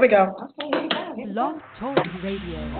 we go. Blog Talk Radio.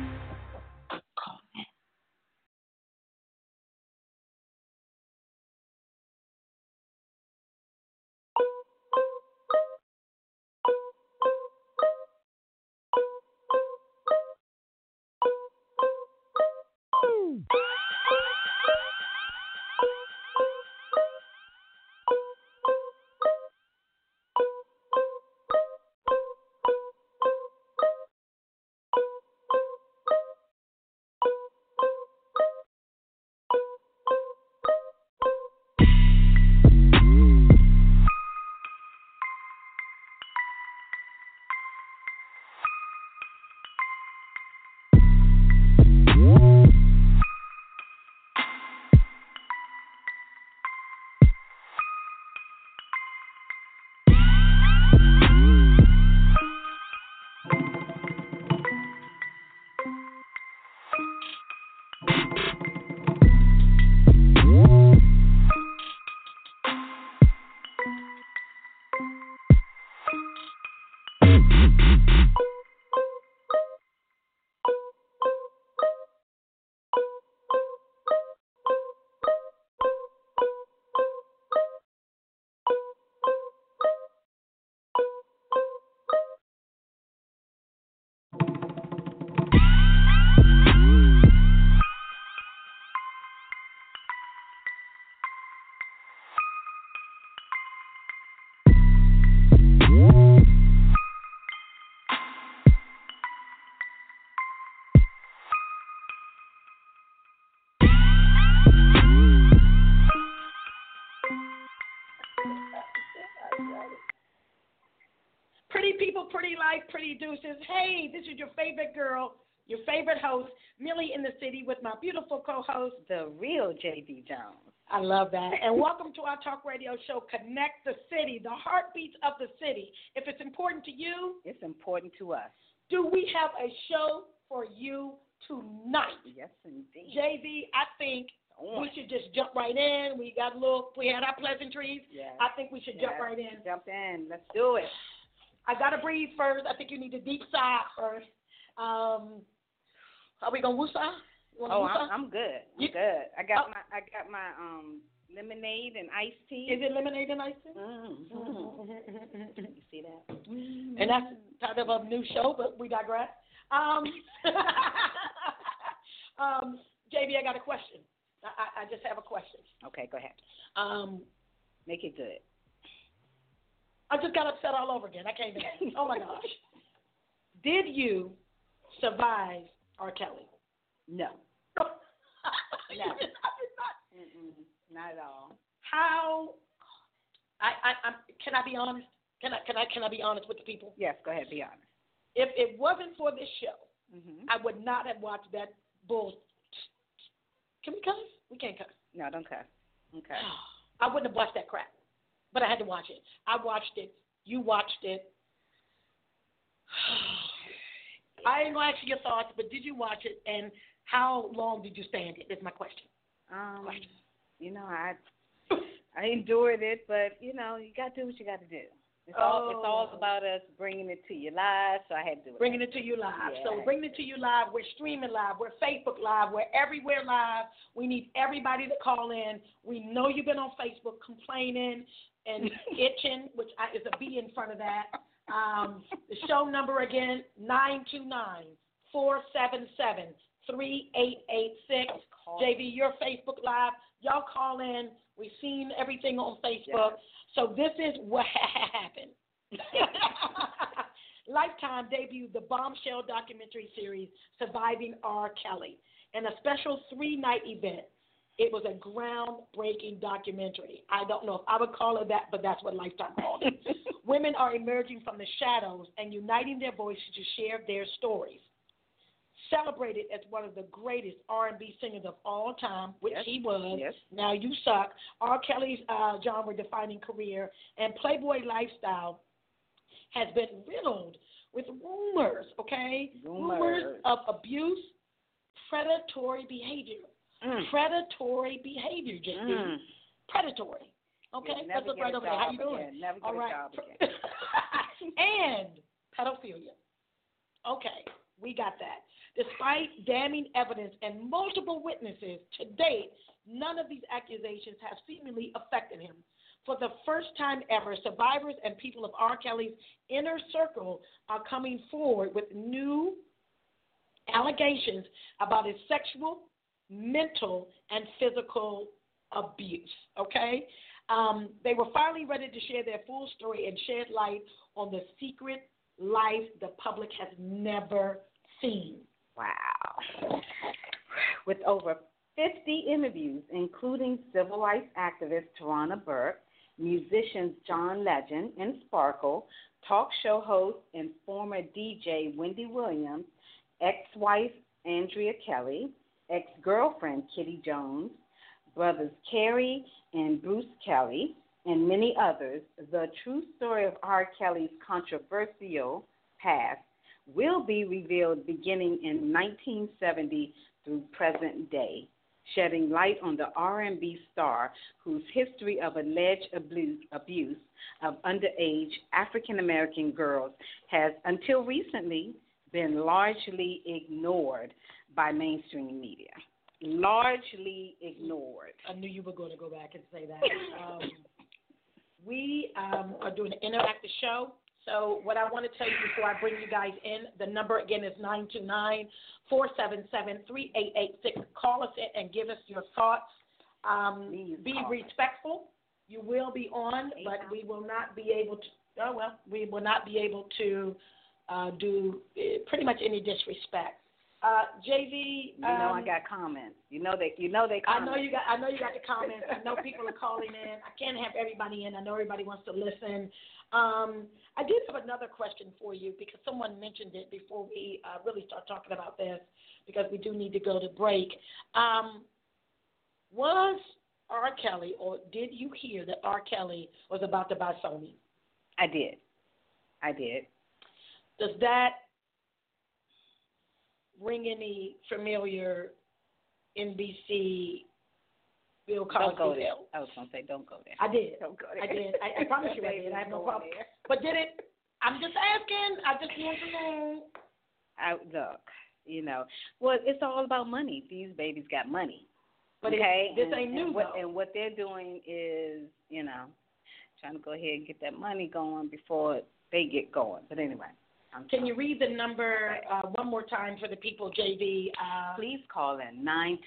Pretty people, pretty life, pretty deuces. Hey, this is your favorite girl, your favorite host, Millie in the City, with my beautiful co-host, the real J.B. Jones. I love that. And welcome to our talk radio show, Connect the City, the heartbeats of the city. If it's important to you, it's important to us. Do we have a show for you tonight? Yes, indeed. JB, I think we should just jump right in. We had our pleasantries. Yes. I think we should jump right in. Jump in. Let's do it. I got to breathe first. I think you need a deep sigh first. Are we going to woosah? I'm good. Good. I got my lemonade and iced tea. Is it lemonade and iced tea? Mm-hmm. You see that? Mm-hmm. And that's kind of a new show, but we digress. JB, I got a question. I just have a question. Okay, go ahead. Make it good. I just got upset all over again. I can't even. Oh, my gosh. Did you survive R. Kelly? No. No. I did not. Not at all. How? Can I be honest? Can I be honest with the people? Yes, go ahead. Be honest. If it wasn't for this show, I would not have watched that bull. Can we cuss? We can't cuss. No, don't cuss. Okay. I wouldn't have watched that crap. But I had to watch it. I watched it. You watched it. I ain't going to ask you your thoughts, but did you watch it, and how long did you stand it? Is my question. You know, I endured it, but, you know, you got to do what you got to do. It's all about us bringing it to you live, so I had to do it. Bringing it to you live. Yeah. So bringing it to you live. We're streaming live. We're Facebook live. We're everywhere live. We need everybody to call in. We know you've been on Facebook complaining and itching, which is a B in front of that. The show number again, 929-477-3886. JV, your Facebook Live. Y'all call in. We've seen everything on Facebook. Yes. So this is what happened. Lifetime debuted the bombshell documentary series, Surviving R. Kelly, in a special 3-night event. It was a groundbreaking documentary. I don't know if I would call it that, but that's what Lifetime called it. Women are emerging from the shadows and uniting their voices to share their stories. Celebrated as one of the greatest R&B singers of all time, which he was. Yes. Now You Suck. R. Kelly's genre-defining career and Playboy lifestyle has been riddled with rumors, okay? Rumors of abuse, predatory behavior. Predatory behavior, JB. Predatory. Okay? Let's look right over there. How you doing? Never get a job again. And pedophilia. Okay, we got that. Despite damning evidence and multiple witnesses, to date, none of these accusations have seemingly affected him. For the first time ever, survivors and people of R. Kelly's inner circle are coming forward with new allegations about his sexual, mental, and physical abuse, okay? They were finally ready to share their full story and shed light on the secret life the public has never seen. Wow. With over 50 interviews, including civil rights activist Tarana Burke, musicians John Legend and Sparkle, talk show host and former DJ Wendy Williams, ex-wife Andrea Kelly, ex-girlfriend Kitty Jones, brothers Kerry and Bruce Kelly, and many others, the true story of R. Kelly's controversial past will be revealed beginning in 1970 through present day, shedding light on the R&B star whose history of alleged abuse of underage African-American girls has, until recently, been largely ignored by mainstream media. Largely ignored. I knew you were going to go back and say that. We are doing an interactive show. So what I want to tell you before I bring you guys in, the number again is 929-477-3886. Call us in and give us your thoughts. Be respectful. You will be on, but we will not be able to. Oh well, we will not be able to do pretty much any disrespect. JV, I got comments. You know they comment. I know you got the comments. I know people are calling in. I can't have everybody in. I know everybody wants to listen. I did have another question for you because someone mentioned it before we really start talking about this because we do need to go to break. Was R. Kelly, or did you hear that R. Kelly was about to buy Sony? I did. Does that ring any familiar NBC Bill Cosby? Don't go there. I was going to say don't go there. I did. Don't go there. I did. I promise you I did. I have no problem. But did it? I'm just asking. I just want to know. Look, well, it's all about money. These babies got money. But okay? This ain't new, though. And what they're doing is, trying to go ahead and get that money going before they get going. But anyway. Can you read the number one more time for the people, JV? Please call in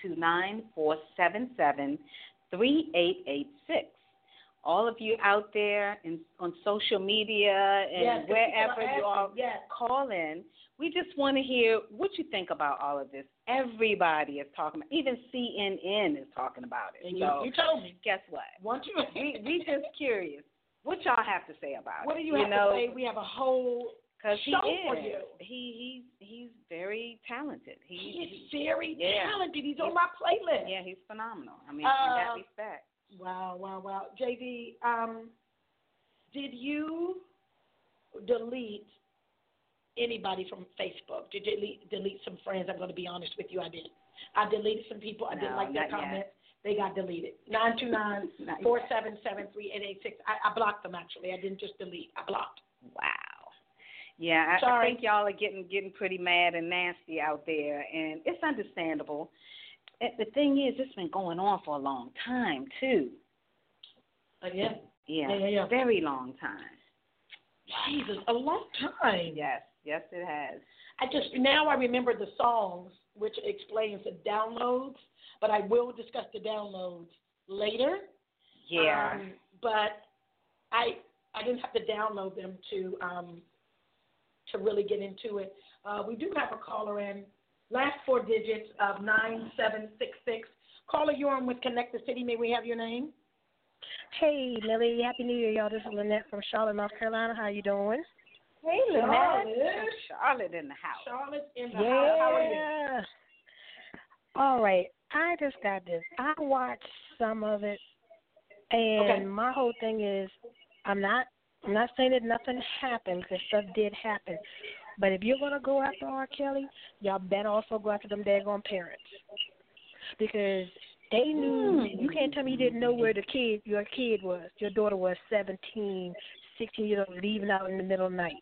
929-477-3886. All of you out there on social media and wherever you are, call in. We just want to hear what you think about all of this. Everybody is talking about it. Even CNN is talking about it. And so, you told me. Guess what? We just curious. What y'all have to say about what it? Do you have to say? We have a whole show for you. He's very talented. He's very talented. He's on my playlist. Yeah, he's phenomenal. I mean, in that respect. Wow. JV, did you delete anybody from Facebook? Did you delete some friends? I'm going to be honest with you, I did. I deleted some people. I didn't like their comments. They got deleted. 929-477-3886. I blocked them, actually. I didn't just delete. I blocked. Wow. Yeah, I think y'all are getting pretty mad and nasty out there, and it's understandable. The thing is, it's been going on for a long time, too. Yeah. Yeah. Very long time. Jesus, a long time. Yes, it has. Now I remember the songs, which explains the downloads, but I will discuss the downloads later. Yeah. But I didn't have to download them to really get into it. We do have a caller in. Last four digits of 9766. Caller, you're on with Connect the City. May we have your name? Hey, Millie. Happy New Year, y'all. This is Lynette from Charlotte, North Carolina. How you doing? Hey, Lynette. Charlotte in the house. Charlotte in the house. How are you? All right. I just got this. I watched some of it, and my whole thing is I'm not saying that nothing happened because stuff did happen. But if you're going to go after R. Kelly, y'all better also go after them daggone parents. Because they knew, you can't tell me you didn't know where your kid was. Your daughter was 17, 16 years old, leaving out in the middle of the night.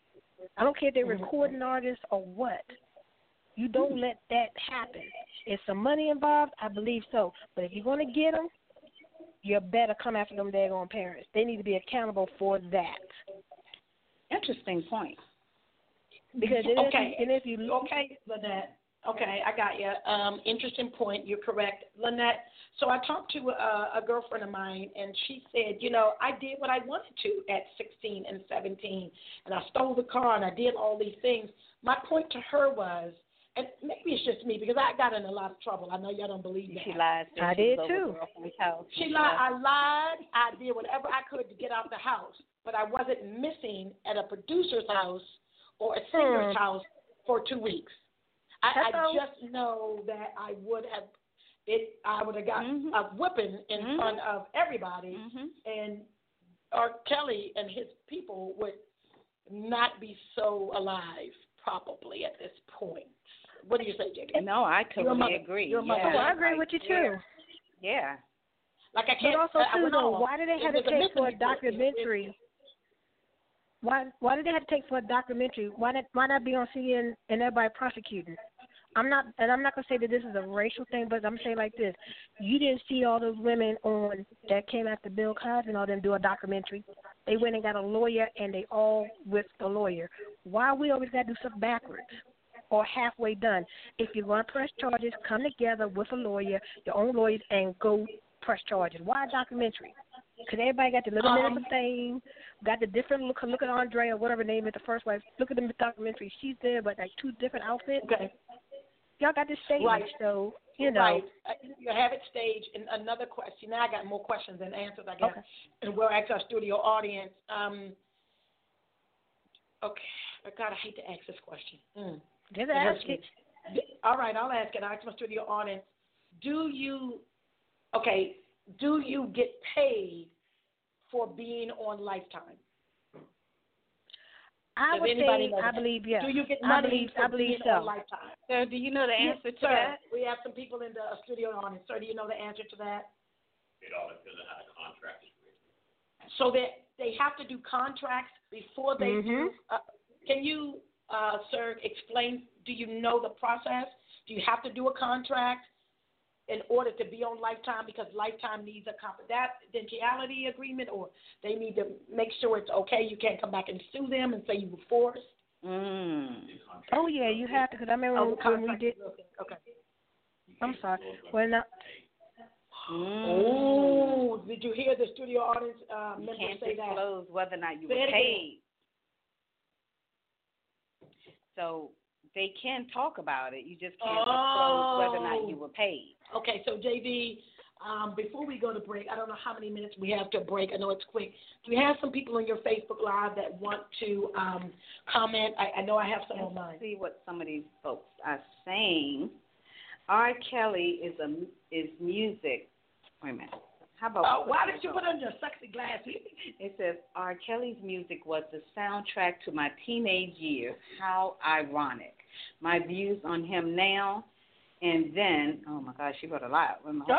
I don't care if they're recording artists or what. You don't let that happen. Is some money involved? I believe so. But if you're going to get them, you better come after them daggone parents. They need to be accountable for that. Interesting point. Because if you okay, Lynette. Okay, I got you. Interesting point. You're correct, Lynette. So I talked to a girlfriend of mine, and she said, I did what I wanted to at 16 and 17, and I stole the car, and I did all these things. My point to her was, and maybe it's just me because I got in a lot of trouble. I know y'all don't believe that. She lied. I did too. She lied. I lied. I did whatever I could to get out the house, but I wasn't missing at a producer's house or a singer's house for 2 weeks. I just know that I would have gotten a whipping in front of everybody, and R. Kelly and his people would not be so alive probably at this point. What do you say, JD? No, I totally agree. Yeah. Oh, I agree with you too. Yeah. Like I can't. But also too, though, why do they have to take for a documentary? Why did they have to take for a documentary? Why not be on CNN and everybody prosecuting? I'm not gonna say that this is a racial thing, but I'm saying like this: you didn't see all those women that came after Bill Cosby and all them do a documentary. They went and got a lawyer, and they all with the lawyer. Why we always gotta do stuff backwards or halfway done? If you're gonna press charges, come together with a lawyer, your own lawyers, and go press charges. Why a documentary? Because everybody got the little bit of a thing, got the different look at Andrea, whatever name is the first wife. Look at the documentary. She's there, but like 2 different outfits. Okay. Y'all got this stage, so, Right. You have it staged. And another question. Now I got more questions than answers, I guess. Okay. And we'll ask our studio audience. Okay. God, I hate to ask this question. Just ask it. All right, I'll ask it. I'll ask my studio audience. Do you get paid for being on Lifetime? I would say, I believe, yes. Do you get money I believe so. on Lifetime? So do you know the answer to that? We have some people in the studio audience. Sir, do you know the answer to that? It all depends on how the contract is written. So they have to do contracts before they do. Can you, sir, explain, do you know the process? Do you have to do a contract in order to be on Lifetime because Lifetime needs a confidentiality agreement, or they need to make sure it's okay? You can't come back and sue them and say you were forced? Oh, yeah, you have to, because I remember when we did. Okay. I'm sorry. Well, now. Oh, did you hear the studio audience member say that? You can't disclose whether or not you were paid. So they can talk about it. You just can't disclose whether or not you were paid. Okay, so JV, before we go to break, I don't know how many minutes we have to break. I know it's quick. Do you have some people on your Facebook Live that want to comment? I know I have some on mine. Let's see what some of these folks are saying. R. Kelly is music. Wait a minute. How about? Why did you put on your sexy glasses? It says R. Kelly's music was the soundtrack to my teenage years. How ironic. My views on him now, and then, oh my gosh, she wrote a lot.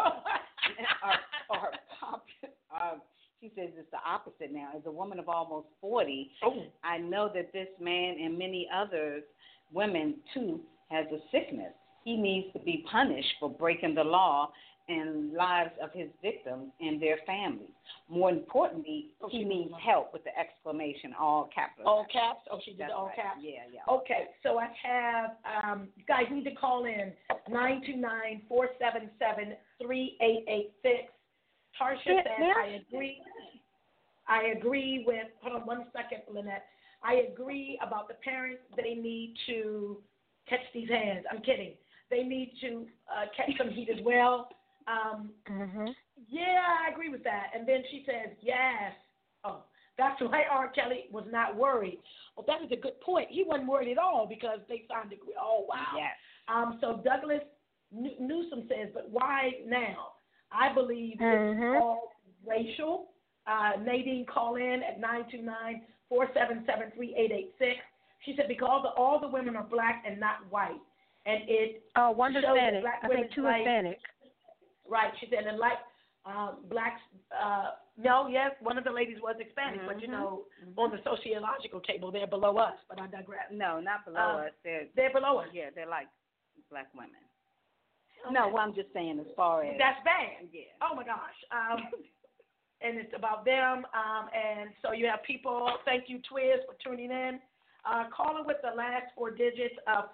She says it's the opposite now. As a woman of almost 40, I know that this man and many others, women too, has a sickness. He needs to be punished for breaking the law and lives of his victims and their families. More importantly, he needs help with the exclamation, all caps. All caps? Oh, she did That's all right. caps? Yeah. Okay, so I have, you guys need to call in 929-477-3886. Tarsha says, I agree with, hold on 1 second, Lynette. I agree about the parents. They need to catch these hands. I'm kidding. They need to catch some heat as well. Yeah, I agree with that. And then she says, yes. Oh, that's why R. Kelly was not worried. Well, that is a good point. He wasn't worried at all because they signed the agreement. Oh, wow. Yes. So Douglas Newsom says, but why now? I believe it's all racial. Nadine, call in at 929-477-3886. She said, because all the women are black and not white. And it one Hispanic. I think 2 Hispanic. Right. She said, and like blacks No, yes, one of the ladies was Hispanic, but on the sociological table, they're below us. But I digress. No, not below us. They're below us. Yeah, they're like black women. Okay. No, well, I'm just saying as far as that's bad. Yeah. Oh my gosh. And it's about them. And so you have people. Thank you, Twiz, for tuning in. Caller with the last 4 digits of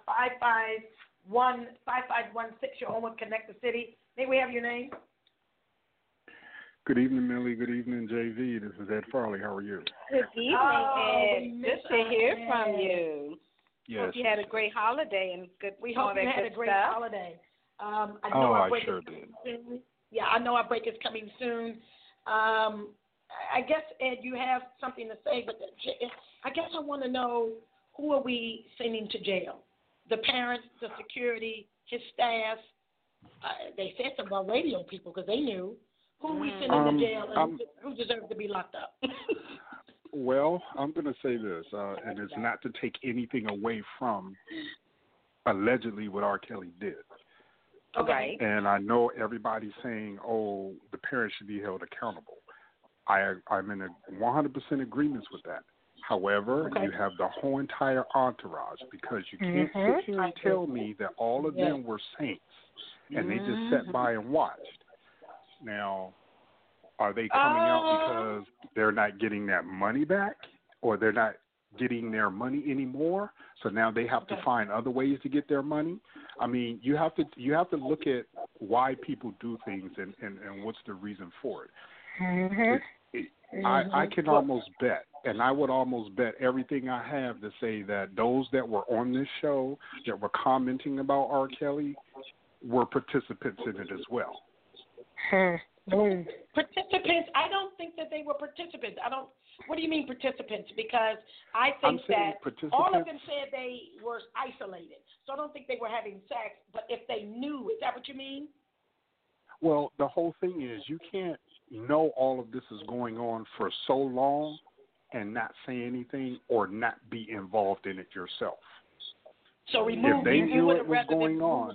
5516. You're on with Connect the City. May we have your name? Good evening, Millie. Good evening, JV. This is Ed Farley. How are you? Good evening, Ed. Good to hear from you. Yes. Hope you had a great holiday and good. We hope you had a great holiday. I sure did. Soon. Yeah, I know our break is coming soon. I guess, Ed, you have something to say, but I guess I want to know, who are we sending to jail? The parents, the security, his staff. They said something about radio people because they knew. Who are we sending to jail and who deserves to be locked up? Well, I'm going to say this, and it's not to take anything away from allegedly what R. Kelly did. Okay. And I know everybody's saying, oh, the parents should be held accountable. I'm in 100% agreement with that. However, you have the whole entire entourage, because you can't sit here and tell me that all of them were saints and they just sat by and watched. Now, are they coming out because they're not getting that money back, or they're not getting their money anymore? So now they have to find other ways to get their money. I mean, you have to look at why people do things and what's the reason for it. I can almost bet, and I would almost bet everything I have to say that those that were on this show that were commenting about R. Kelly were participants in it as well. Participants? I don't think that they were participants. What do you mean participants? Because I think that all of them said they were isolated. So I don't think they were having sex, but if they knew, is that what you mean? Well, the whole thing is you can't know all of this is going on for so long and not say anything or not be involved in it yourself. So if they knew what was going on.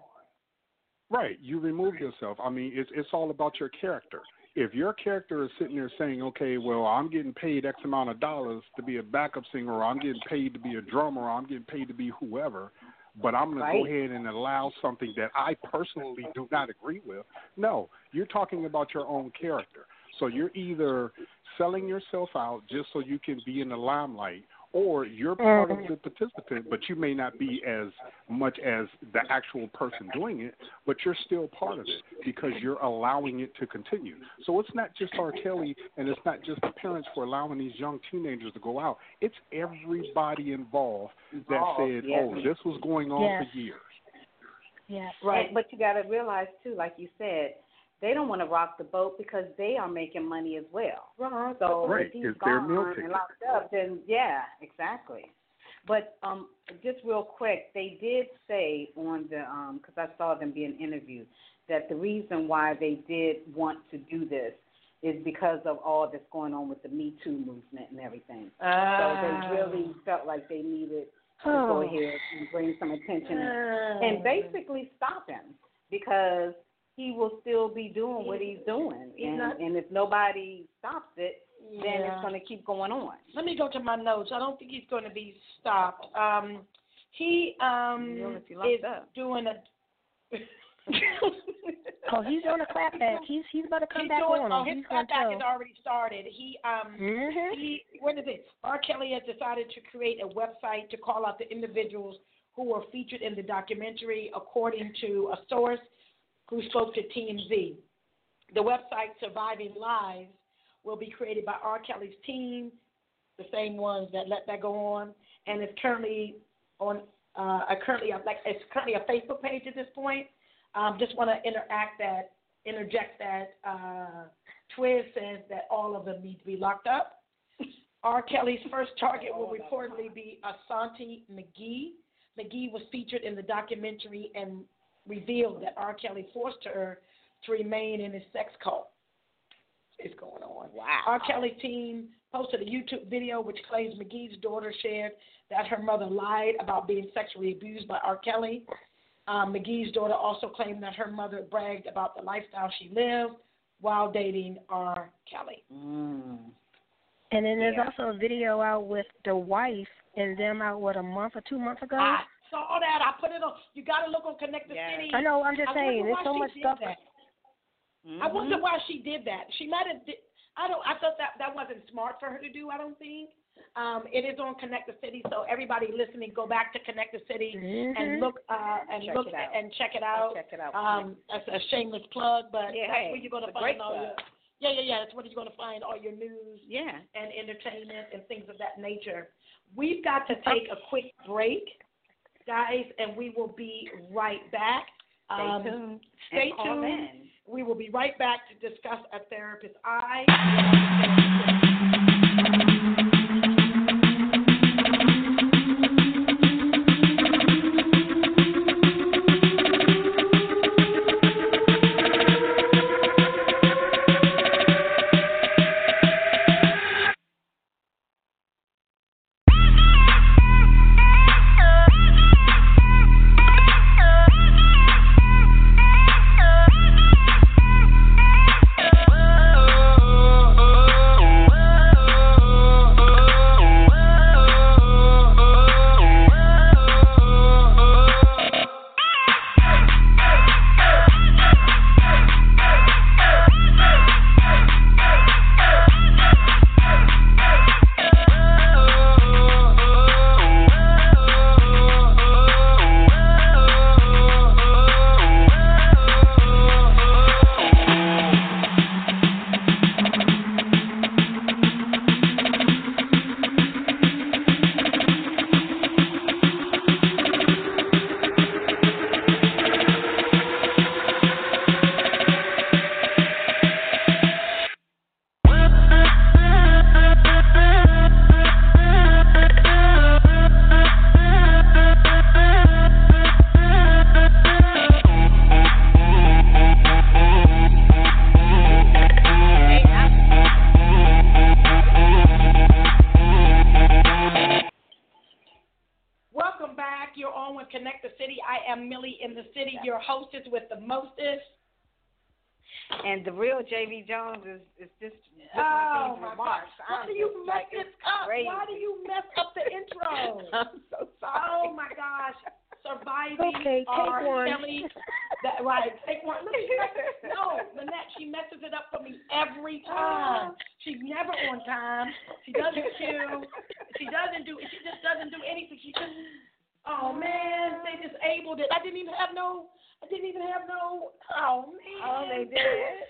Right, you remove yourself. I mean, it's all about your character. If your character is sitting there saying, okay, well, I'm getting paid X amount of dollars to be a backup singer, or I'm getting paid to be a drummer, or I'm getting paid to be whoever, but I'm going to go ahead and allow something that I personally do not agree with. No, you're talking about your own character. So you're either selling yourself out just so you can be in the limelight, or you're part of the participant, but you may not be as much as the actual person doing it, but you're still part of it because you're allowing it to continue. So it's not just R. Kelly, and it's not just the parents for allowing these young teenagers to go out. It's everybody involved that said, oh, this was going on for years. Yeah, right. But you got to realize, too, like you said, they don't want to rock the boat because they are making money as well. So if he's gone and locked up, then exactly. But just real quick, they did say on the because I saw them being interviewed, that the reason why they did want to do this is because of all that's going on with the Me Too movement and everything. So they really felt like they needed to go ahead and bring some attention and basically stop him, because he will still be doing what he's doing. And if nobody stops it, then it's going to keep going on. Let me go to my notes. I don't think he's going to be stopped. He is doing a... he's doing a clapback. He's about to come back on. His clapback has already started. What is it? R. Kelly has decided to create a website to call out the individuals who were featured in the documentary, according to a source who spoke to TMZ. The website Surviving Lives will be created by R. Kelly's team, the same ones that let that go on, and it's currently on it's currently a Facebook page at this point. Just want to interject that Twiz says that all of them need to be locked up. R. Kelly's first target will reportedly be Ashanti McGee. McGee was featured in the documentary and revealed that R. Kelly forced her to remain in his sex cult. It's going on. Wow. R. Kelly's team posted a YouTube video which claims McGee's daughter shared that her mother lied about being sexually abused by R. Kelly. McGee's daughter also claimed that her mother bragged about the lifestyle she lived. while dating R. Kelly. And then there's also a video out with the wife and them out, a month or 2 months ago? I saw that. I put it on. You got to look on Connect the City. I know. I'm just saying. There's so much stuff. I wonder why she did that. She might have. I thought that wasn't smart for her to do. I don't think. It is on Connect the City, so everybody listening, go back to Connect the City and look and check it out. That's a shameless plug, but that's where you're going to find all your. That's where you're going to find all your news and entertainment and things of that nature. We've got to take a quick break, guys, and we will be right back. Stay tuned. Stay tuned. We will be right back to discuss A Therapist's Eye. Your hostess with the mostest. And the real J.V. Jones is just remarks. Why do you mess this up? Why do you mess up the intro? I'm so sorry. Oh, my gosh. Surviving R. Kelly. Right, take one. No, Lynette, she messes it up for me every time. She's never on time. She doesn't cue. She just doesn't do anything. She just, oh, man, they disabled it. I didn't even have no, oh, man. Oh, they did.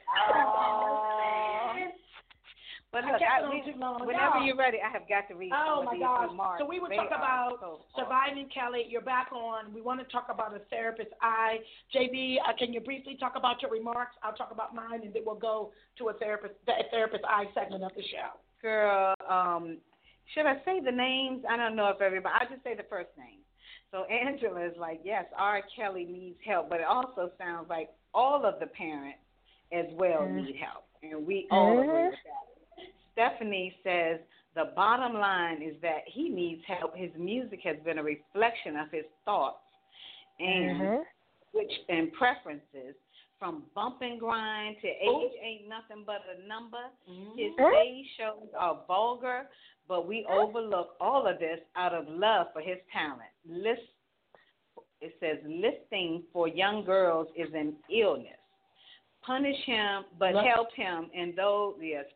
Oh, man. But look, whenever you're ready, I have got to read some of these remarks. So we were talking about Surviving Kelly. You're back on. We want to talk about A Therapist's Eye. JB, can you briefly talk about your remarks? I'll talk about mine, and then we'll go to the Therapist's Eye segment of the show. Girl, should I say the names? I don't know if everybody. I'll just say the first name. So Angela is like, yes, R. Kelly needs help, but it also sounds like all of the parents as well need help, and we all agree with that. Stephanie says the bottom line is that he needs help. His music has been a reflection of his thoughts and preferences. From bump and grind to age ain't nothing but a number. His stage shows are vulgar, but we overlook all of this out of love for his talent. It says listing for young girls is an illness. Punish him, but help him, and those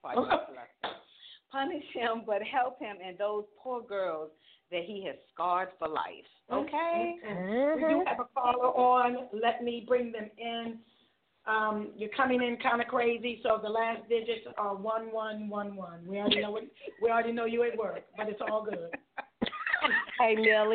punish him, but help him, and those poor girls that he has scarred for life. Okay. We do have a caller on. Let me bring them in. You're coming in kind of crazy, so the last digits are 1111. We already know you at work, but it's all good. Hey, Millie.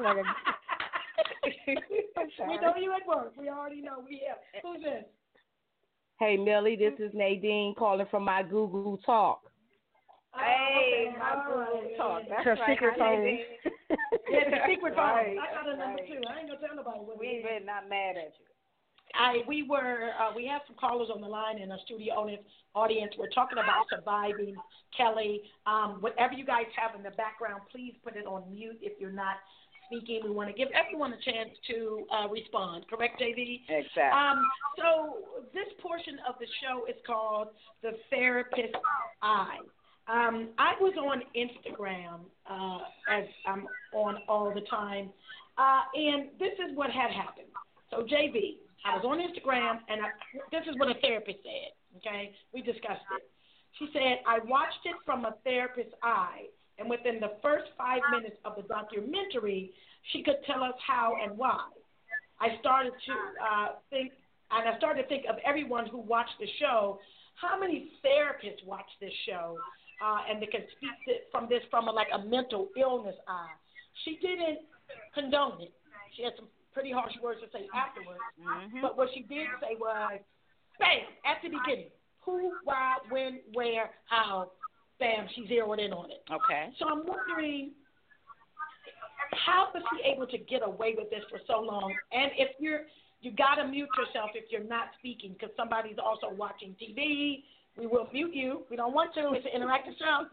We know you at work. We already know. Who's this? Hey, Millie, this is Nadine calling from my Google Talk. Hey, my Google Talk. That's her secret phone. Yeah, the secret phone. I got a number too. I ain't gonna tell nobody what we ain't not mad at you. We have some callers on the line in our studio audience. We're talking about Surviving Kelly. Whatever you guys have in the background, please put it on mute if you're not speaking. We want to give everyone a chance to respond. Correct, JV? Exactly. So this portion of the show is called The Therapist's Eye. I was on Instagram, as I'm on all the time, and this is what had happened. So, JV, I was on Instagram, and this is what a therapist said, okay? We discussed it. She said, I watched it from a therapist's eye, and within the first 5 minutes of the documentary, she could tell us how and why. I started to think of everyone who watched the show. How many therapists watch this show, and they can speak from a mental illness eye? She didn't condone it. She had some pretty harsh words to say afterwards. Mm-hmm. But what she did say was, bam, at the beginning, who, why, when, where, how, bam, she zeroed in on it. Okay. So I'm wondering, how was she able to get away with this for so long? And if you got to mute yourself if you're not speaking, because somebody's also watching TV. We will mute you. We don't want to. It's an interactive show.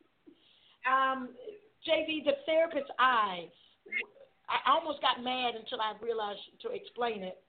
JV, the therapist's eye. I almost got mad until I realized to explain it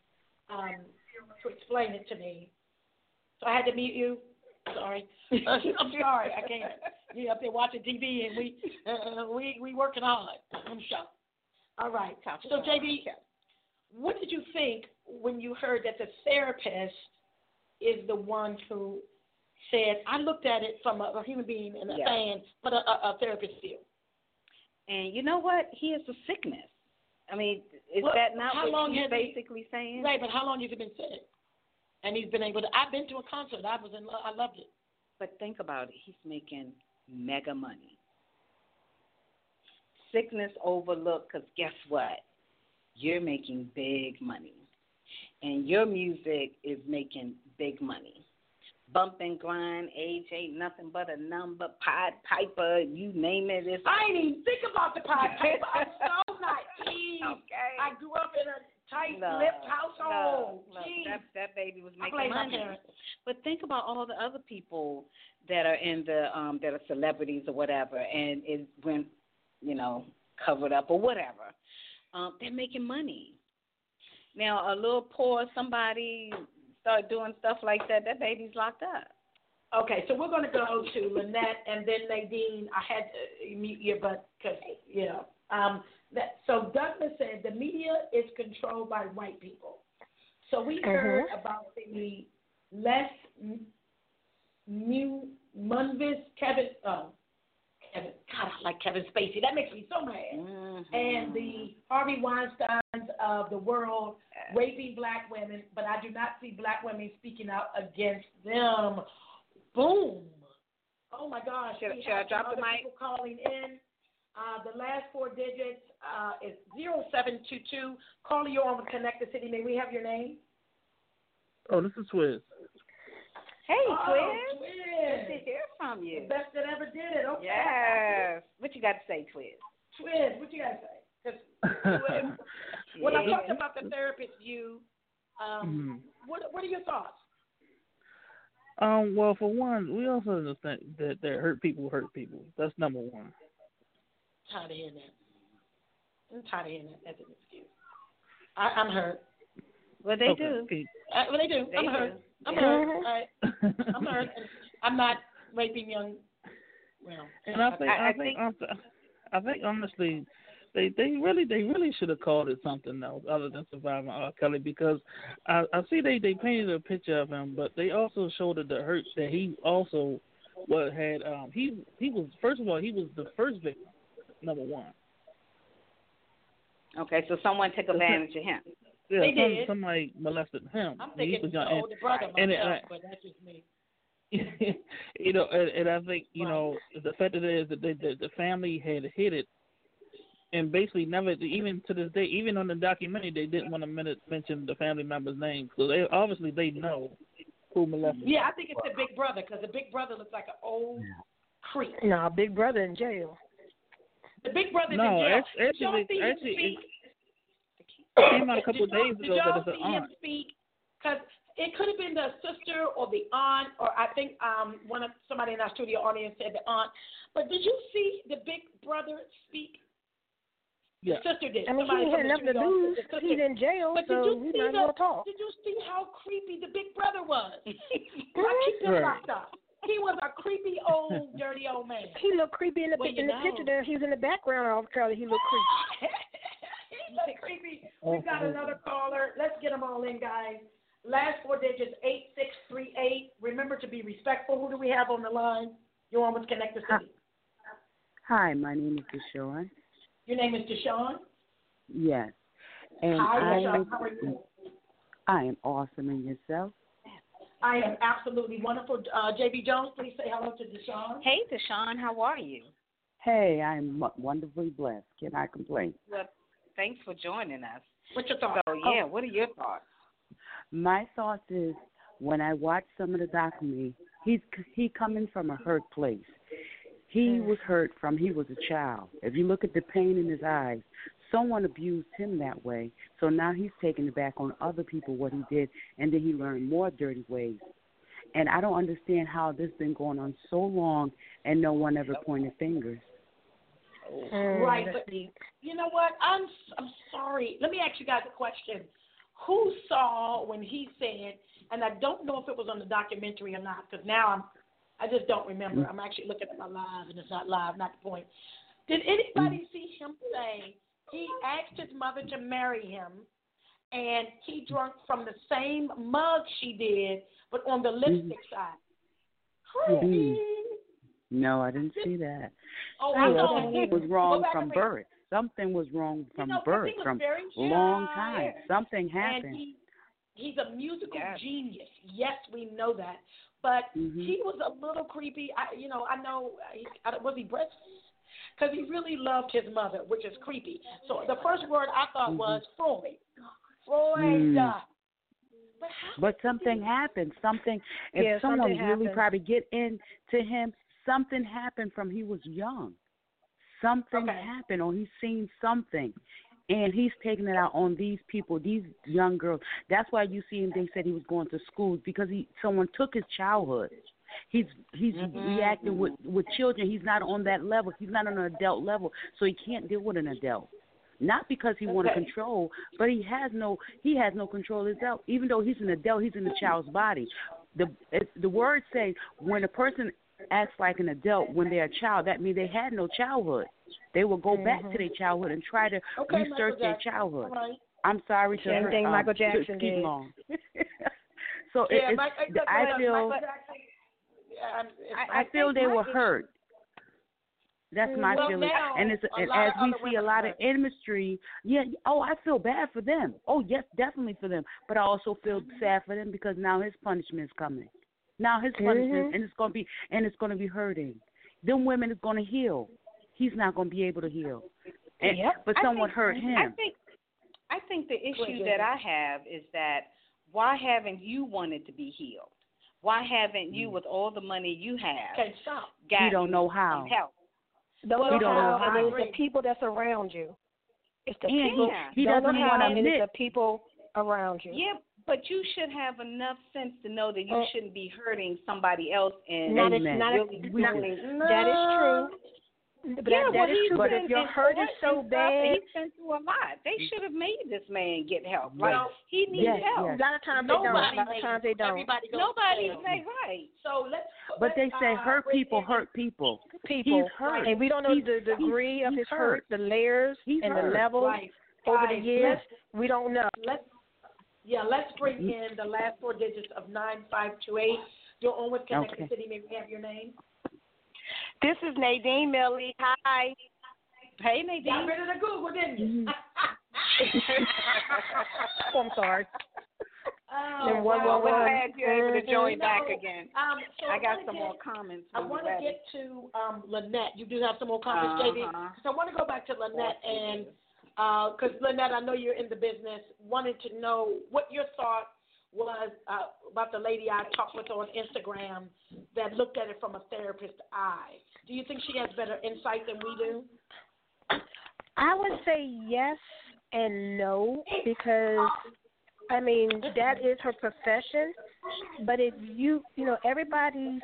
to me. So I had to mute you. Sorry. I'm sorry. I can't. You're up there watching TV and we working hard. I'm shocked. All right. So JV, what did you think when you heard that the therapist is the one who said, I looked at it from a human being and a fan, but a therapist view? And you know what? He is a sickness. I mean, is that not what he's basically saying? Right, but how long has it been said? And he's been able to. I've been to a concert. I loved it. But think about it. He's making mega money. Sickness overlooked, because guess what? You're making big money. And your music is making big money. Bump and grind, age ain't nothing but a number, Pied Piper, you name it. I ain't even think about the Pied Piper. I'm so naive. Okay. I grew up in a tight-lipped household. No, that baby was making money. But think about all the other people that are in the that are celebrities or whatever, and it went, covered up or whatever. They're making money. Now, a little poor somebody start doing stuff like that, that baby's locked up. Okay, so we're going to go to Lynette and then Nadine. I had to mute you, but because so Douglas said the media is controlled by white people. So we heard about the Les Munvis, Kevin. God, I like Kevin Spacey. That makes me so mad. Mm-hmm. And the Harvey Weinsteins of the world raping black women, but I do not see black women speaking out against them. Boom. Oh, my gosh. Should I drop the mic? People calling in. The last four digits is 0722. Caller, you're on with Connect the City. May we have your name? Oh, this is Twiz. Hey, Twiz. Twiz. Good to hear from you. The best that ever did it. Okay. Yes. What you got to say, Twiz? Twiz, what you got to say? When I talked about the therapist view, what are your thoughts? Well, for one, we also understand that hurt people. That's number one. I'm tired of hearing that as an excuse. I'm hurt. Well, they do. Well, they do. I'm hurt. I'm hurt. I'm hurt. I'm not raping young. Well, and I think honestly, they really should have called it something else other than Surviving R. Kelly, because I see they painted a picture of him, but they also showed the hurt that he also had. He was, first of all, he was the first victim. Number one. Okay, so someone took advantage of him. Yeah, they did. Somebody molested him. I'm thinking the older brother myself, but that's just me. And I think the fact that it is that the family had hid it, and basically never, even to this day, even on the documentary, they didn't want to mention the family member's name, so they know who molested. Yeah, I think it's the big brother, because the big brother looks like an old creep. No, big brother in jail. The big brother's in jail. Actually, it came out a couple of days ago. Did y'all see him speak? Because it could have been the sister or the aunt, or I think somebody in our studio audience said the aunt. But did you see the big brother speak? The sister did. I mean, he had nothing to lose. He's in jail, but so we might as well talk. Did you see how creepy the big brother was? I keep him locked up. He was a creepy old, dirty old man. He looked creepy in the picture there. He was in the background of Charlie. He looked creepy. He looked creepy. We've got another caller. Let's get them all in, guys. Last 4 digits, 8638. Remember to be respectful. Who do we have on the line? You're on with Connect the City. Hi, my name is Deshawn. Your name is Deshawn? Yes. And Hi, Deshawn. How are you? I am awesome. And yourself? I am absolutely wonderful. J.B. Jones, please say hello to Deshawn. Hey, Deshawn, how are you? Hey, I'm wonderfully blessed. Can I complain? Well, thanks for joining us. What's your thoughts? So, what are your thoughts? My thoughts is when I watch some of the documentary, he coming from a hurt place. He was hurt from he was a child. If you look at the pain in his eyes, someone abused him that way. So now he's taking it back on other people what he did, and then he learned more dirty ways. And I don't understand how this has been going on so long and no one ever pointed fingers. Right, but you know what? I'm sorry. Let me ask you guys a question. Who saw when he said, and I don't know if it was on the documentary or not, because now I just don't remember. I'm actually looking at my live, and it's not live, not the point. Did anybody see him say he asked his mother to marry him, and he drank from the same mug she did, but on the lipstick side? No, I didn't see that. Oh, something was wrong from birth. Something was wrong from birth, from a long time. Something happened. And he's a musical genius. Yes, we know that. But he was a little creepy. I know, was he breastfed? Because he really loved his mother, which is creepy. So the first word I thought was Freud. Freud. But something happened. If someone really probably get into him, something happened from he was young. Something happened, or he's seen something. And he's taking it out on these people, these young girls. That's why you see him. They said he was going to school because someone took his childhood. He's reacting with children. He's not on that level. He's not on an adult level, so he can't deal with an adult. Not because he wants control, but he has no control of himself. Even though he's an adult, he's in the child's body. The words say when a person acts like an adult when they're a child, that means they had no childhood. They will go back to their childhood and try to research their childhood. Right. I'm sorry to same thing Michael Jackson keep did. Long. So I feel they were hurt. That's my feeling. And as we see a lot of industry, I feel bad for them. Oh, yes, definitely for them. But I also feel sad for them because now his punishment is coming. Now his punishment, and it's going to be hurting. Them women is going to heal. He's not going to be able to heal. But someone hurt him. I think the issue that I have is that why haven't you wanted to be healed? Why haven't you, with all the money you have, you don't know how. Help? You don't know how. It's the people that's around you. It's the people. He doesn't want to admit. It's the people around you. Yeah, but you should have enough sense to know that you shouldn't be hurting somebody else. And that is true. That is true. But if your hurt is so bad, he's been through a lot. They should have made this man get help. He needs help. A lot of times they don't. Nobody say right. So But they say hurt people hurt people. He's hurt, and we don't know the degree of his hurt, the layers and the levels over the years. We don't know. Let's bring in the last 4 digits of 9528. You're on with Connect the City. May we have your name? This is Nadine Millie. Hi. Hey, Nadine. Got rid of the Google, didn't you? I'm sorry. We're glad you're able to join back again. I got some more comments. I want to get to Lynette. You do have some more comments, JD? So I want to go back to Lynette, and because Lynette, I know you're in the business, wanted to know what your thought was about the lady I talked with on Instagram that looked at it from a therapist's eye. Do you think she has better insight than we do? I would say yes and no, because I mean that is her profession. But if everybody's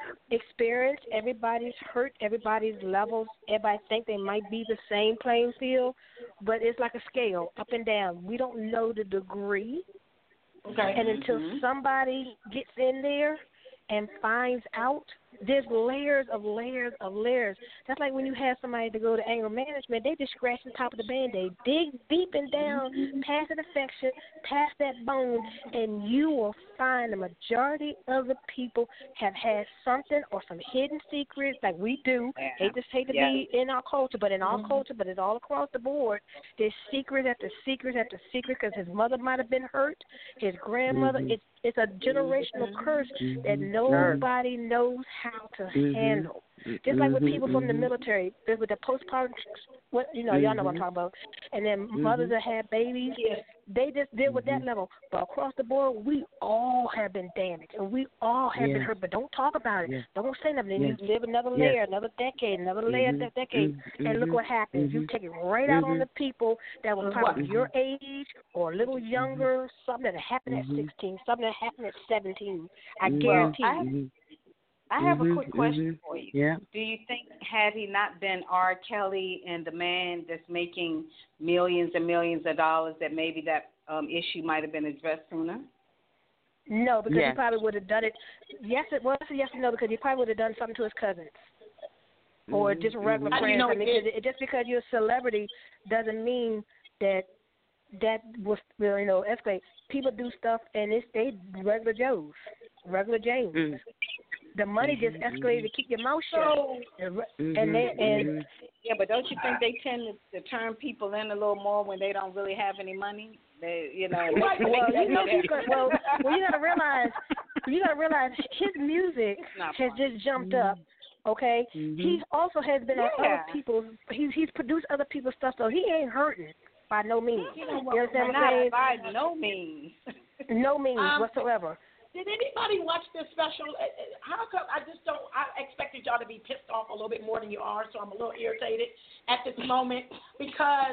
experience, everybody's hurt, everybody's levels, everybody think they might be the same playing field, but it's like a scale, up and down. We don't know the degree. Okay. And until somebody gets in there and finds out, there's layers of layers of layers. That's like when you have somebody to go to anger management, they just scratch the top of the Band-Aid. Dig deep and down, past the infection, past that bone, and you will find the majority of the people have had something or some hidden secrets like we do. Hate to be in our culture, but in our culture, but it's all across the board. There's secret after secret after secret because his mother might have been hurt, his grandmother. It's a generational curse that nobody knows how to handle. Just like with people from the military, with the postpartum, y'all know what I'm talking about. And then mothers that had babies, they just deal with that level. But across the board, we all have been damaged, and we all have been hurt. But don't talk about it. Don't say nothing. You live another layer, another decade, another layer, that decade, and look what happens. You take it right out on the people that were probably your age or a little younger, something that happened at 16, something that happened at 17. I guarantee you. I have a quick question for you. Yeah. Do you think, had he not been R. Kelly and the man that's making millions and millions of dollars, that maybe that issue might have been addressed sooner? No, because he probably would have done it. Yes, it was a yes and no, because he probably would have done something to his cousins or just regular friends. I mean, just because you're a celebrity doesn't mean that was, escalate. People do stuff, and they regular Joes, regular James. The money just escalated to keep your mouth shut. Yeah, but don't you think they tend to turn people in a little more when they don't really have any money? You gotta realize his music has just jumped up. Okay, he also has been on other people's. He's produced other people's stuff, so he ain't hurting by no means. You understand what I'm saying? By no means. No means whatsoever. Did anybody watch this special? How come I expected y'all to be pissed off a little bit more than you are, so I'm a little irritated at this moment because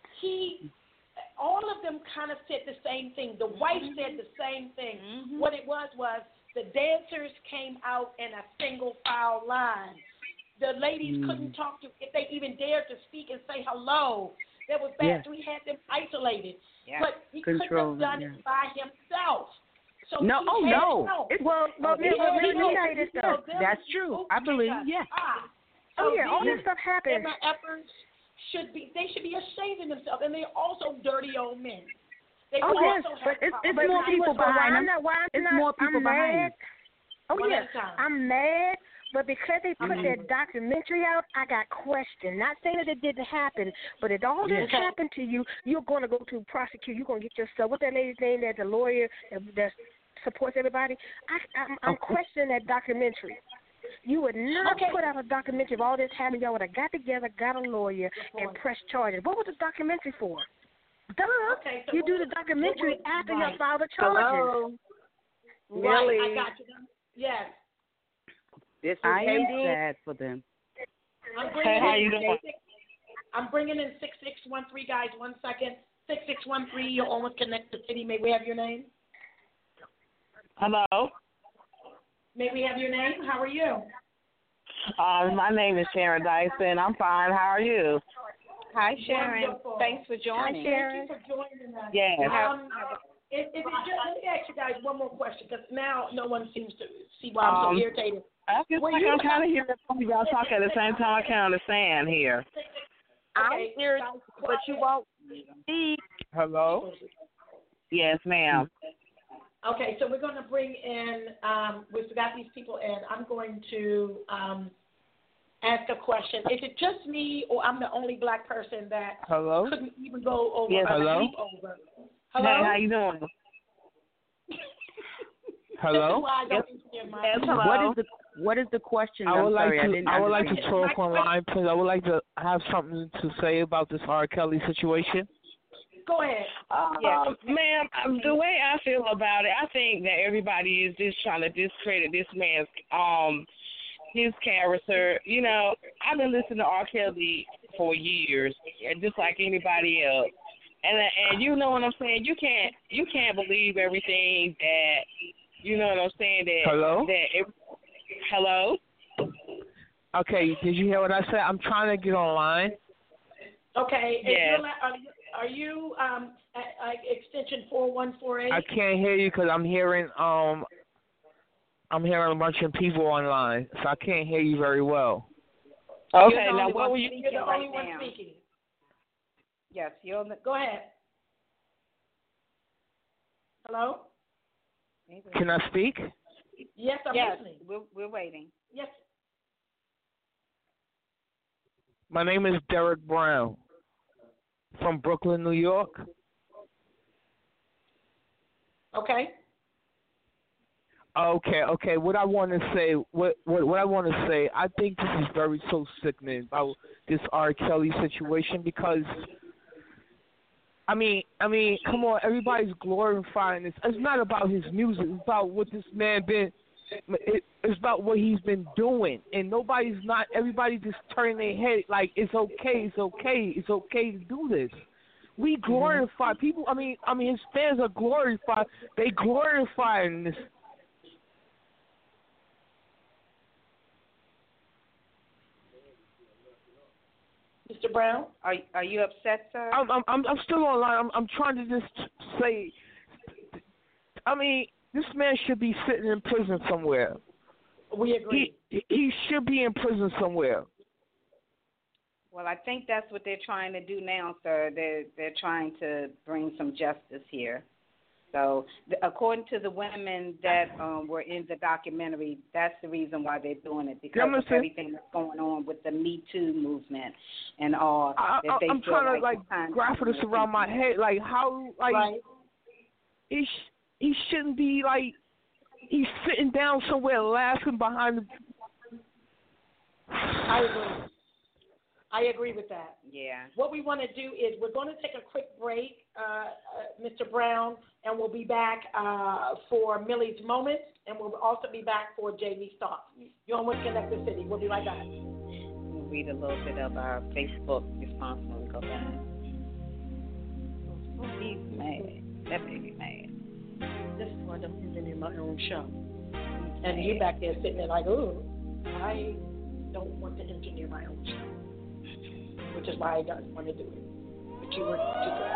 all of them kind of said the same thing. The wife said the same thing. What it was the dancers came out in a single file line. The ladies couldn't talk to, if they even dared to speak and say hello. That was bad. So he had them isolated. Yeah. But he couldn't have done it by himself. So no. Well, let me say this though. That's true. I believe, all this stuff happens. My efforts should be ashamed of themselves, and they're also dirty old men. They but it's more people behind them. It's more people behind them. Oh, yes. I'm mad, but because they put that documentary out, I got questioned. Not saying that it didn't happen, but if all this happened to you, you're going to go to prosecute. You're going to get yourself. What's that lady's name? That's a lawyer that supports everybody. I'm questioning that documentary. You would not put out a documentary if all this happened. Y'all would have got together, got a lawyer, and pressed charges. What was the documentary for? Duh. So you do the documentary after you file the charges. Really? I got you. Yes. I am sad for them. How you doing? I'm bringing in 6613, guys. 1 second. 6613, you're almost connected to City. May we have your name? Hello. May we have your name? How are you? My name is Sharon Dyson. I'm fine. How are you? Hi, Sharon. Wonderful. Thanks for joining. Hi, Sharon. Thank you for joining us. Yes. Let me ask you guys one more question, because now no one seems to see why I'm so irritated. I feel like I'm kind of hearing both of y'all talk at the same time. I can't understand here. I'm here, but you won't speak. Hello? Yes, ma'am. Okay, so we're going to bring in, we've got these people in. I'm going to ask a question. Is it just me, or I'm the only black person that couldn't even go over a sleepover? Hello? Hey, how you doing? Hello? Yes, hello. What is the question? I would like to talk online, please. I would like to have something to say about this R. Kelly situation. Go ahead. Ma'am, the way I feel about it, I think that everybody is just trying to discredit this man's his character. You know, I've been listening to R. Kelly for years, just like anybody else. And you know what I'm saying? You can't believe everything that, you know what I'm saying, that Hello? Okay, did you hear what I said? I'm trying to get online. Okay. Yes. Are you at extension 4148? I can't hear you because I'm hearing a bunch of people online, so I can't hear you very well. Okay, now what were you? You're the only one speaking. Yes, you're on the. Go ahead. Hello? Can I speak? Yes, I'm listening. We're waiting. Yes. My name is Derek Brown from Brooklyn, New York. Okay. Okay. What I want to say, I think this is very so sickening about this R. Kelly situation because, I mean, come on, everybody's glorifying this. It's not about his music. It's about what this man been. It's about what he's been doing, and everybody just turning their head like it's okay to do this. We glorify people. I mean, his fans are glorified. They glorifying this. Mr. Brown, are you upset, sir? I'm still online. I'm trying to just say. I mean, this man should be sitting in prison somewhere. We agree. He should be in prison somewhere. Well, I think that's what they're trying to do now, sir. They're trying to bring some justice here. So, according to the women that were in the documentary, that's the reason why they're doing it, because of everything that's going on with the Me Too movement and all. I'm trying to grapple this around my head, like how, like right. He shouldn't be like he's sitting down somewhere laughing behind the. I agree with that. Yeah. What we want to do is we're going to take a quick break, Mr. Brown, and we'll be back for Millie's Moments, and we'll also be back for JV's Thoughts. You're on with Connect the City. We'll be right back. We'll read a little bit of our Facebook response when we go back. He's mad. That baby mad. This is why I'm engineering my own show. And you back there sitting there like, ooh, I don't want to engineer my own show. Which is why I don't want to do it. But you were too good.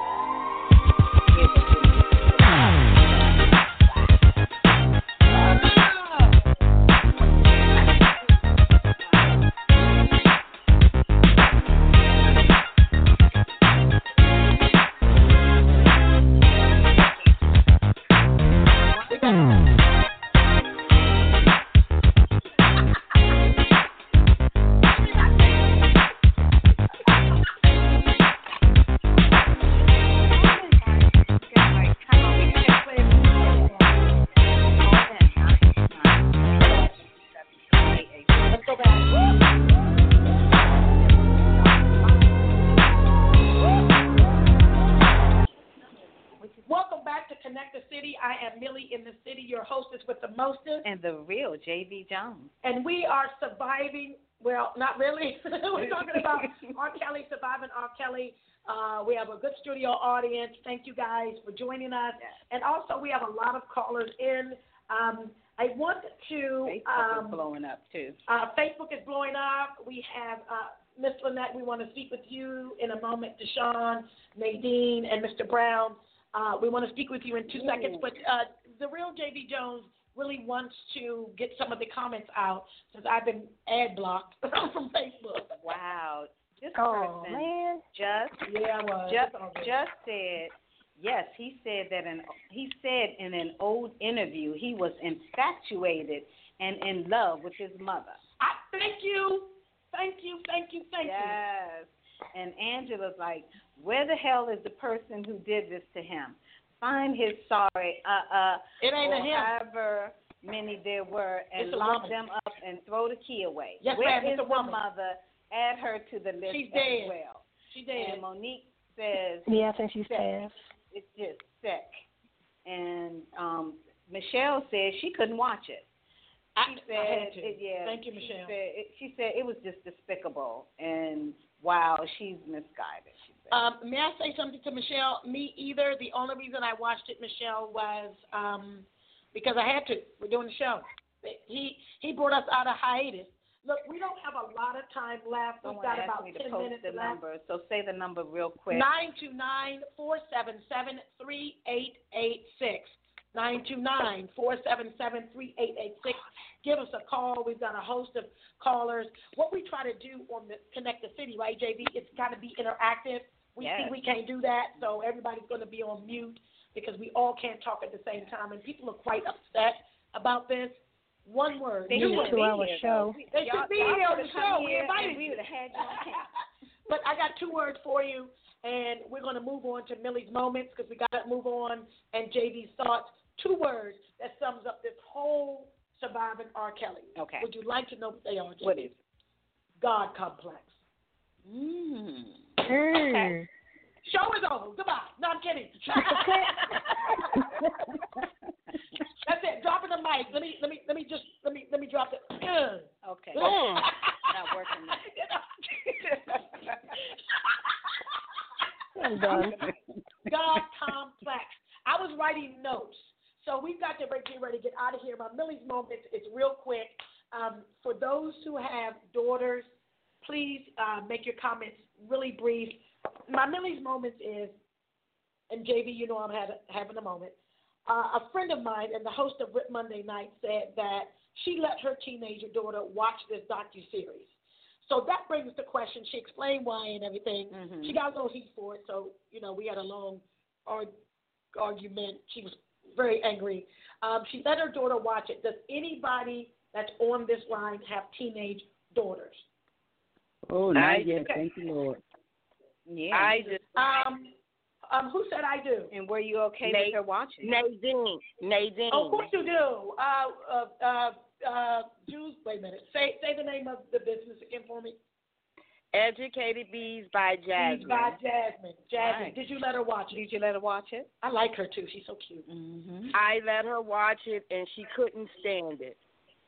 And the real J.V. Jones. And we are surviving, well, not really. We're talking about R. Kelly, surviving R. Kelly. We have a good studio audience. Thank you guys for joining us. Yes. And also we have a lot of callers in. I want to... Facebook is blowing up, too. Facebook is blowing up. We have Miss Lynette. We want to speak with you in a moment. Deshaun, Nadine, and Mr. Brown. We want to speak with you in 2 seconds. But the real J.V. Jones really wants to get some of the comments out since I've been ad blocked from Facebook. Wow. This person man. just said, yes, he said in an old interview he was infatuated and in love with his mother. Thank you. Yes. And Angela's like, where the hell is the person who did this to him? Find his sorry, it ain't a him. However many there were, and lock them up and throw the key away. Yes, where ma'am, is the mother? Add her to the list. She's dead. As well. She's dead. And Monique says, yeah, I think she's passed. It's just sick. And Michelle said she couldn't watch it. I had to. Thank you, Michelle. She said it was just despicable, and wow, she's misguided. She said. May I say something to Michelle? Me either. The only reason I watched it, Michelle, was because I had to. We're doing the show. He brought us out of hiatus. Look, we don't have a lot of time left. We've got about 10 minutes left. Number, so say the number real quick. 929-477-3886. 929-477-3886. Give us a call. We've got a host of callers. What we try to do on the Connect the City, right, JB? It's got to be interactive. We think we can't do that, so everybody's going to be on mute because we all can't talk at the same time, and people are quite upset about this. One word. They should be a 2-hour show. They should be here on the show. We invited you. But I got 2 words for you, and we're going to move on to Millie's moments because we got to move on, and JV's thoughts. 2 words that sums up this whole surviving R. Kelly. Okay. Would you like to know what they are, JV? What is it? God complex. Okay. Show is over. Goodbye. No, I'm kidding. That's it. Dropping the mic. Let me drop it. Okay. Not working. I'm done. God complex. I was writing notes, so we've got to get ready to get out of here. My Millie's moments is real quick. For those who have daughters, please make your comments really brief. My Millie's moments is, and JV, you know I'm having a moment. A friend of mine and the host of Rip Monday Night said that she let her teenager daughter watch this docuseries. So that brings the question. She explained why and everything. Mm-hmm. She got a little heat for it, so, we had a long argument. She was very angry. She let her daughter watch it. Does anybody that's on this line have teenage daughters? Oh, not yet. Thank you, Lord. Yeah. I just. Who said I do? And were you okay with her watching? Nadine. Oh, of course you do. Jews, wait a minute. Say the name of the business again for me. Educated Bees by Jasmine. Bees by Jasmine. Jasmine, right. Did you let her watch it? Did you let her watch it? I like her too. She's so cute. Mm-hmm. I let her watch it, and she couldn't stand it.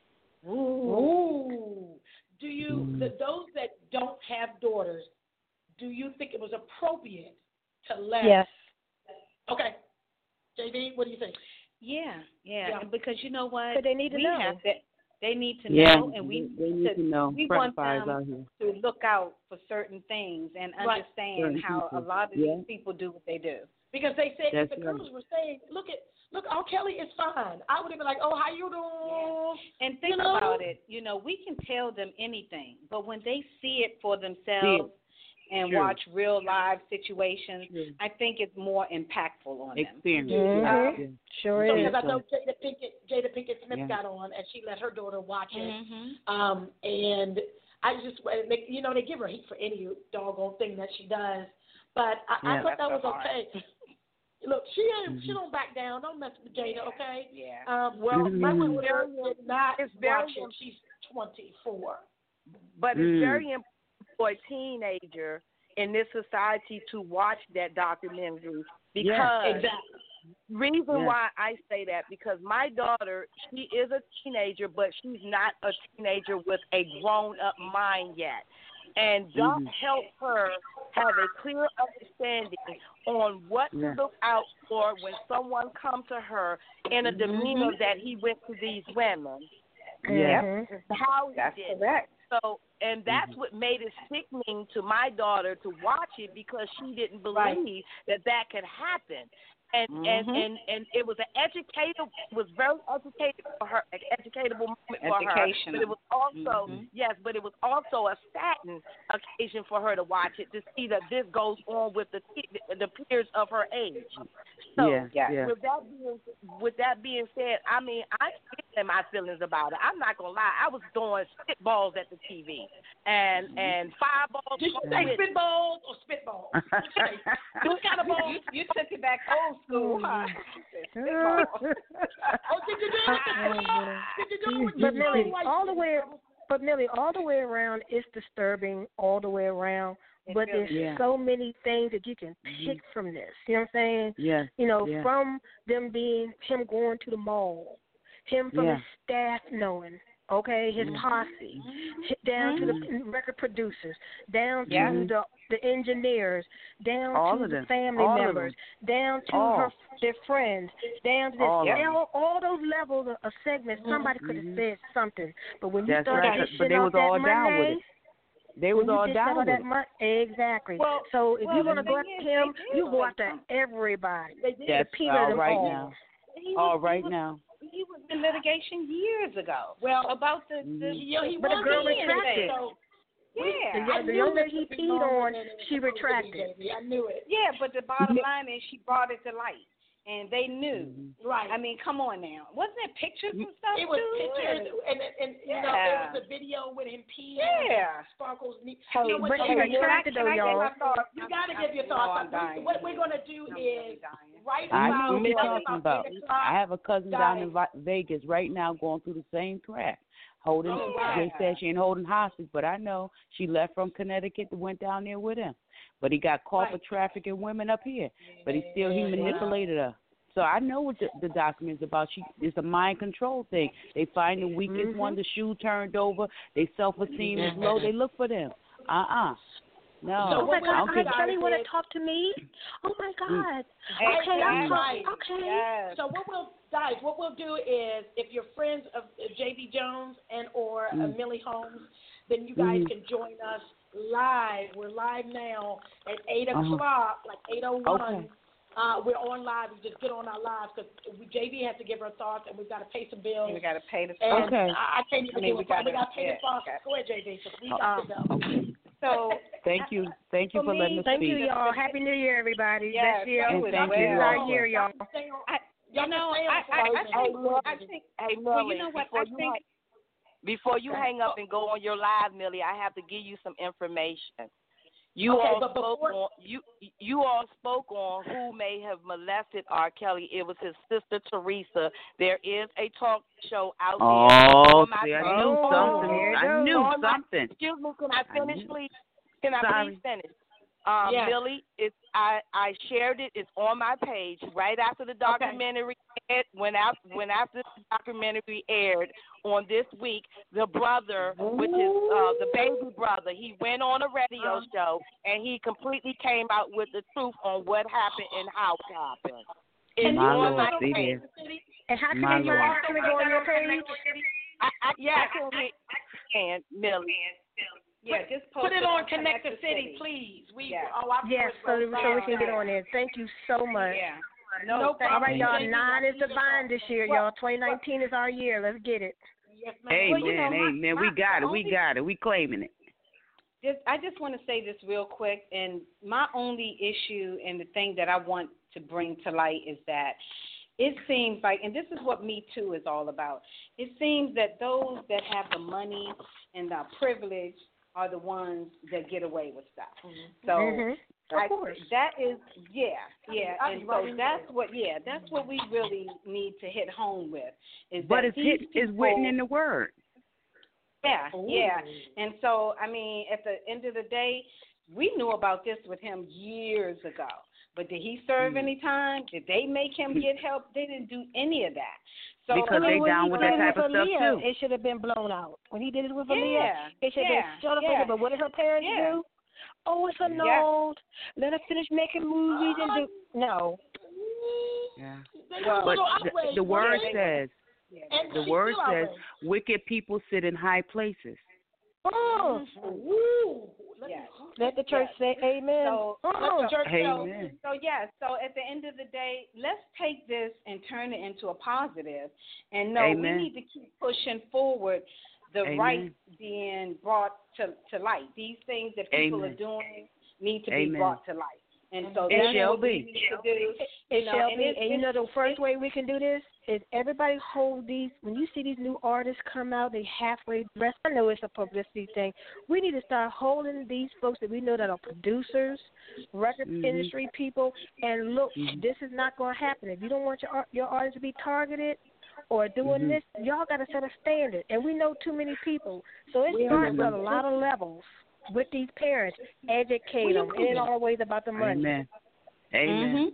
Ooh. Do you, those that don't have daughters, do you think it was appropriate to let? Yes. Okay. JV, what do you think? Yeah. Because you know what? But they need to know. They need to know, and they need to know. We want them to look out for certain things and understand how a lot of these people do what they do. Because they said, if the girls were saying, look, R. Kelly is fine, I would have been like, oh, how you doing? Yeah. And think about it. We can tell them anything, but when they see it for themselves and watch real live situations, I think it's more impactful on them. Mm-hmm. Sure is. Because I know Jada Pinkett Smith got on, and she let her daughter watch it. Mm-hmm. And I just, they give her heat for any doggone thing that she does. But I thought that was okay. Look, she don't back down. Don't mess with Jada, okay? Yeah. My daughter did not watch it. She's 24. But it's very important for a teenager in this society to watch that documentary because reason why I say that, because my daughter, she is a teenager, but she's not a teenager with a grown-up mind yet. And that helps her have a clear understanding on what to look out for when someone comes to her in a demeanor that he went to these women. How he did. Correct. So, and that's what made it sickening to my daughter to watch it, because she didn't believe that could happen. And it was very educatable moment for her. But it was also but it was also a saddening occasion for her to watch it, to see that this goes on with the peers of her age. So with that being said, I mean, I get my feelings about it. I'm not gonna lie, I was throwing spitballs at the TV and fireballs. Did you say spitballs or spitballs? What kind of balls? You took it back old school, huh? Did you do it? But Millie, all the way around, it's disturbing all the way around. But there's so many things that you can pick from this. You know what I'm saying? Yeah. From them him going to the mall, him from his staff knowing, okay, his posse, down to the record producers, down to the engineers, down to the family members, down to their friends, down to all those levels of segments. Somebody could have said something, but when you start dishing out that money, they was all down with it. Exactly. Well, so if you want to go after him, you go after everybody. That's all right now. All right now. He was in litigation years ago. Well, about the but the girl retracted. So, the young lady he peed on, she retracted. I knew it. Yeah, but the bottom line is she brought it to light. And they knew. Right. I mean, come on now. Wasn't there pictures and stuff? It was pictures, and you know, there was a video with him peeing. Yeah. Sparkles. But she retracted though, y'all. You got to give your thoughts. What we're going to do is right I now. know what you're talking about. I have a cousin down in Vegas right now going through the same crap. They said she ain't holding hostage, but I know she left from Connecticut and went down there with him. But he got caught for trafficking women up here. But he manipulated her. So I know what the document's about. It's a mind control thing. They find the weakest one, the shoe turned over, their self-esteem is low, they look for them. No. Oh my God, Kelly want to talk to me? Oh my God. Okay. Yes. So what we'll do is, if you're friends of J.B. Jones and or Millie Holmes, then you guys can join us live. We're live now at 8 o'clock, like 8:01. Okay. We're on live. We just get on our live because JB has to give her thoughts, and we've got to pay some bills. And we got to pay the bills. Okay. I can't even do it. We got to pay the costs. Go ahead, JB. So we got to go. Okay. So thank you for letting us speak. Thank you, y'all. Happy New Year, everybody. Yes, Best year. And thank you. This is our year, y'all. I think. Hey, Millie, before you hang up and go on your live, Millie, I have to give you some information. You all spoke on who may have molested R. Kelly. It was his sister Teresa. There is a talk show out there. Oh, see, I knew something. Excuse me, can I finish, please? Can I please finish? Yes. Millie, I shared it. It's on my page right after the documentary aired. When after the documentary aired on this week, the brother, which is the baby brother, he went on a radio show and he completely came out with the truth on what happened and how it happened. It's on my page. And how can we go on your page? I can, Millie. Yeah, just put it on Connect the City, please. So we can get on there. Thank you so much. Yeah. No problem. All right, y'all. 9 is the bind this year, y'all. 2019 is our year. Let's get it. Yes, ma'am. Amen. We got it. We claiming it. I just want to say this real quick, and my only issue and the thing that I want to bring to light is that it seems like, and this is what Me Too is all about, it seems that those that have the money and the privilege are the ones that get away with stuff. So that is, and so that's what we really need to hit home with. But it's written in the Word. Yeah. And so, I mean, at the end of the day, we knew about this with him years ago. But did he serve any time? Did they make him get help? They didn't do any of that. So, because they down with that type of stuff too. It should have been blown out. When he did it with Aaliyah, it should have been shut up. But what did her parents do? Oh, it's annulled. Let her finish making movies and do. No. Yeah. But the word says, wicked people sit in high places. Oh. Let the church say amen. Amen. So at the end of the day, let's take this and turn it into a positive. And we need to keep pushing forward the right being brought to light. These things that people are doing need to be brought to light. And so that's what we need to do. It shall be. And you know the first way we can do this is everybody hold these. When you see these new artists come out, they halfway dressed. I know it's a publicity thing. We need to start holding these folks that we know that are producers, record industry people, and look, this is not going to happen. If you don't want your artists to be targeted or doing this, y'all got to set a standard. And we know too many people. So it starts at a lot of levels. With these parents, educate them. It ain't always about the money. Amen.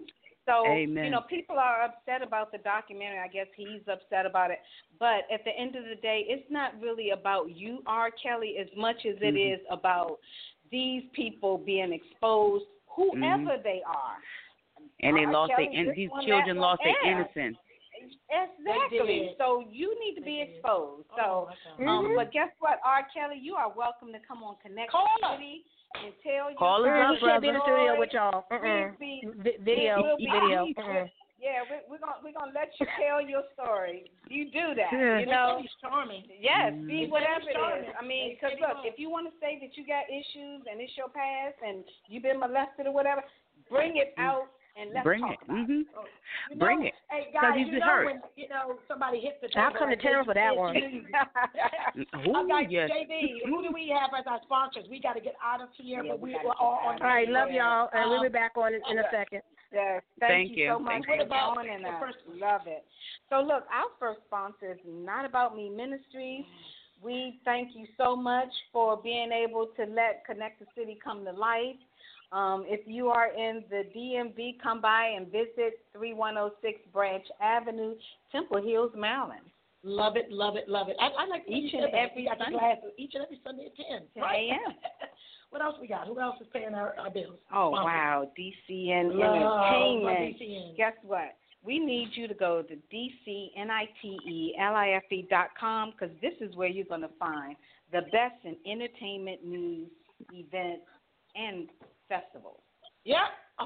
So, Amen. you know, people are upset about the documentary. I guess he's upset about it. But at the end of the day, it's not really about you, R. Kelly, as much as it is about these people being exposed, whoever they are. And they lost these children lost their innocence. Exactly. So you need to be exposed. But guess what, R. Kelly, you are welcome to come on Connect City and tell Call us up, brother. Can't be in the studio with y'all. Video. Yeah, we're gonna let you tell your story. You do that, Yeah. you know. It's charming. Yes, be whatever it is. I mean, because look, if you want to say that you got issues and it's your past and you've been molested or whatever, bring it out. And let's Bring talk it. about it. Bring it. Hey, guys, he's hurt. When, somebody hits the I'll come to town for that one. JB, who do we have as our sponsors? We got to get out of here, but we're all on. All right, love y'all, and we'll be back on in a second. Yes, thank you so much for joining us. Love it. So, look, our first sponsor is Not About Me Ministries. We thank you so much for being able to let Connect the City come to life. If you are in the DMV, come by and visit 3106 Branch Avenue, Temple Hills, Maryland. Love it, love it, love it. I like each and every Sunday. Each and every Sunday at 10. 10 a.m. What else we got? Who else is paying our bills? Oh, wow. DCN Entertainment. DCN. Guess what? We need you to go to DCNITELIFE.com because this is where you're going to find the best in entertainment, news, events, and festivals. Yep.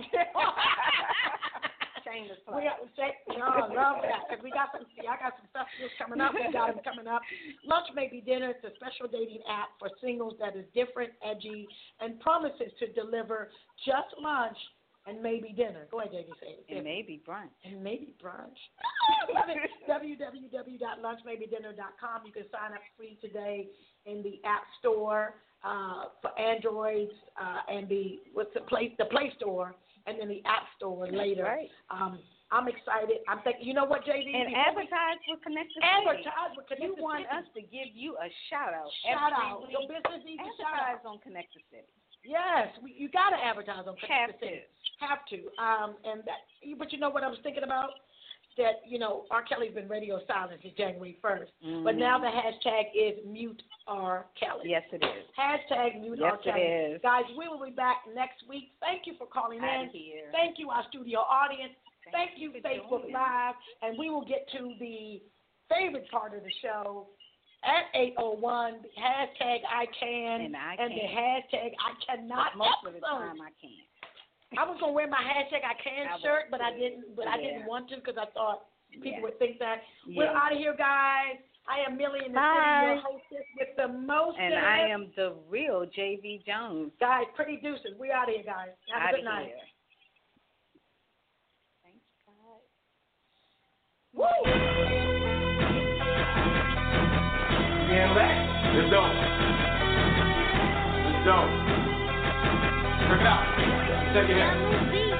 Shameless I love that because I got some festivals coming up. We got them coming up. Lunch May Be Dinner. It's a special dating app for singles that is different, edgy, and promises to deliver just lunch and maybe dinner. Go ahead, JD, say it. And maybe brunch. And maybe brunch. www.lunchmaybedinner.com. You can sign up free today in the App Store for Androids and the Play Store and then the App Store later. Right. I'm excited. I'm thinking, you know what, JD? And advertise with Connect the City. Advertise with Connect the City. You want us to give you a shout out. Shout out. Your business needs a shout out. Advertise on Connect the City. Yes, you got to advertise on Connect the City. Have to. But you know what I was thinking about? That, R. Kelly's been radio silent since January 1st. But now the hashtag is Mute R. Kelly. Yes, it is. Hashtag Mute R. Kelly. Yes, it is. Guys, we will be back next week. Thank you for calling in. Here. Thank you, our studio audience. Thank you, Facebook Live. And we will get to the favorite part of the show at 8:01. Hashtag I can. And the hashtag I cannot. Most of the time I can't. I was gonna wear my hashtag I can shirt, but I didn't. But I didn't want to because I thought people would think that. We're out of here, guys. I am Millie in the City, your hostess with the most. And I am the real JV Jones. Guys, pretty deuces. We out of here, guys. Have a good night. Thanks, guys. Woo! Yeah, let's go. Let's go. Check it out. Check it out.